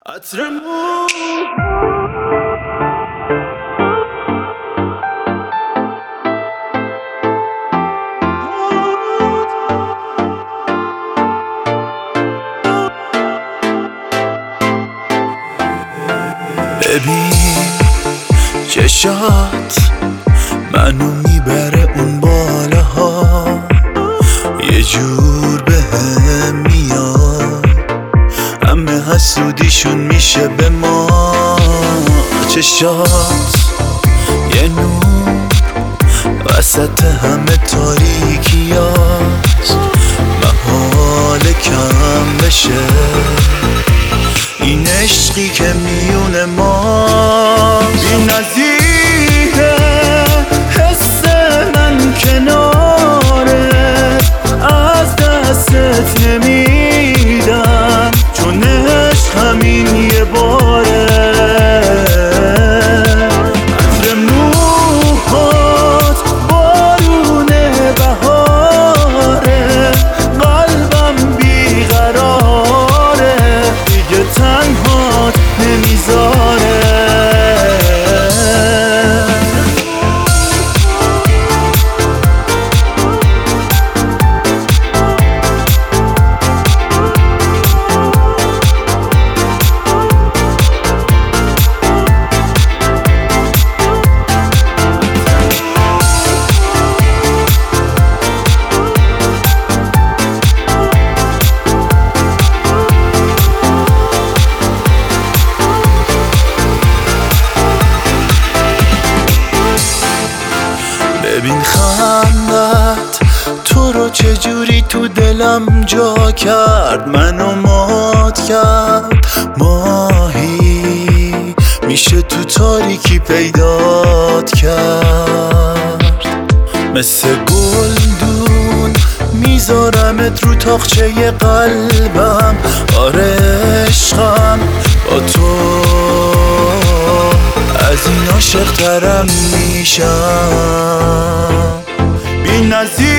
عطرمون ببین چشات منو میبره اون بالاها، یه جور بهم میاد، همه حسودیشون میشه به ما. چشات یه نور وسط همه تاریکیات، محال کم بشه این عشقی که میونه ما. بی نظیره حس من کناره، از دستت نمیدم چون عشق همین یه باره. عطر موهات بارون بهاره، قلبم بیقراره، دیگه تنهات نمیذاره. ببین خندت تو رو چجوری تو دلم جا کرد، منو مات کرد. ماهی میشه تو تاریکی پیدات کرد، مثل گلدون میذارمت رو تاقچه قلبم. آره عشقم با تو از این عاشق ترم میشم. بی نظیر